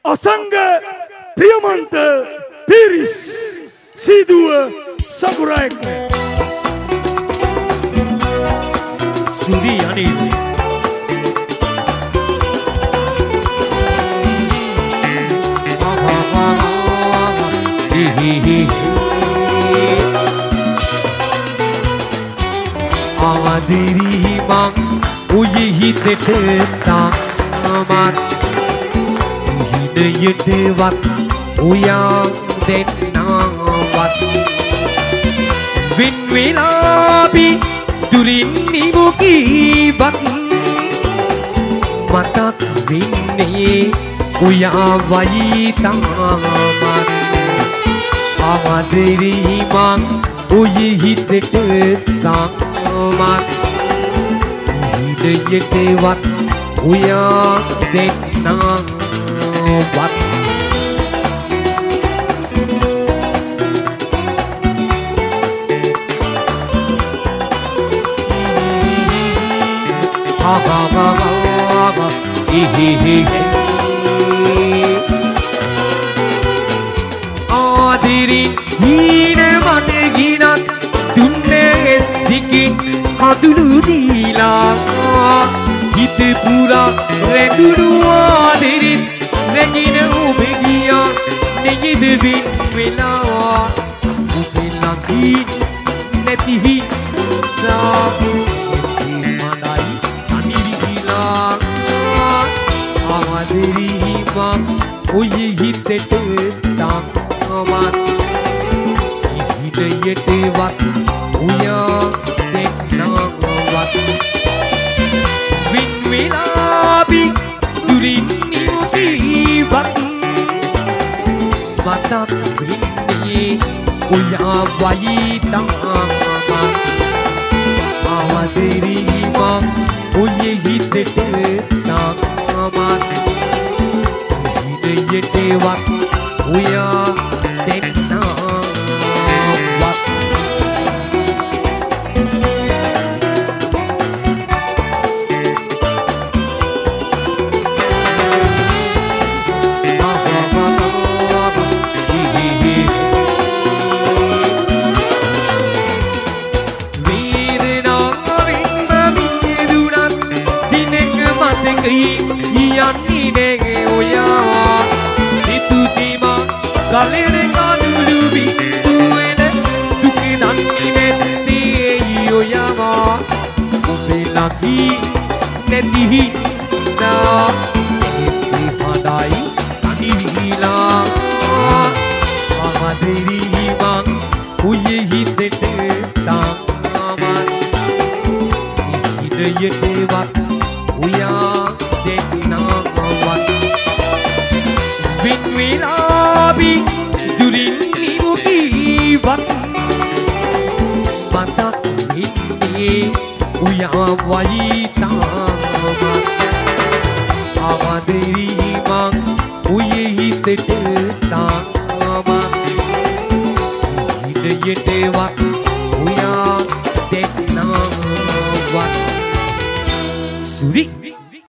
අසංග ප්‍රියමන්ත පිරිස් සීදුව සකුරායක සුරි අනිල් ආදිරි මං උයි හිතට තාමත් හිතයටවත් උයන් දෙන්නවත් වින් විලාපි දුරින් නිමුකීවත් මතක් වෙන්නේ උයා වයි තාමත් ආදිරි මං උයි හිතට තාමත් හිතයටවත් උයන් දෙන්නවත් ආදිරින් හීන මට ගිනත් දුන්නේ ඇස් දිකින් කඳුළු දීලා හිත පුරා රැඳුණු ආදිරින් රැඳින ඔබ ගියා නෙජිද වින් වෙලා ඔබේ ළඟින් නැති හිතා උයි හිතට තාමත් හිතයටවත් උයා දෙන්නවත් වින් විලාපි දුරින් නිමුකීවත් මතක් වෙන්නේ උයා වයි තාමත් ආදිරි මං උයි හිතට තාමත් හිතයටවත් උයා දෙන්නවත් වේදනාවෙන් මිදුණත් දිනක මතකයි යන්නේ නේ ඔයා හිතුතිමා ගලෙන කඳුළු බිඳුවෙන දුක දන්නේ නැත්තේ ඔයා ඔබේ ළඟින් නැති හිතා එසේ හදයි තනිවිලා ආදිරි මං උයි හිතට තාමත් හිතයටවත් උයා දෙන්නවත් වින් විලාපි දුරින් නිමුකීවත් මතක් වෙන්නේ උයා වයි තාමත් ආදිරි මං උයි හිතට තාමත් හිතයටවත්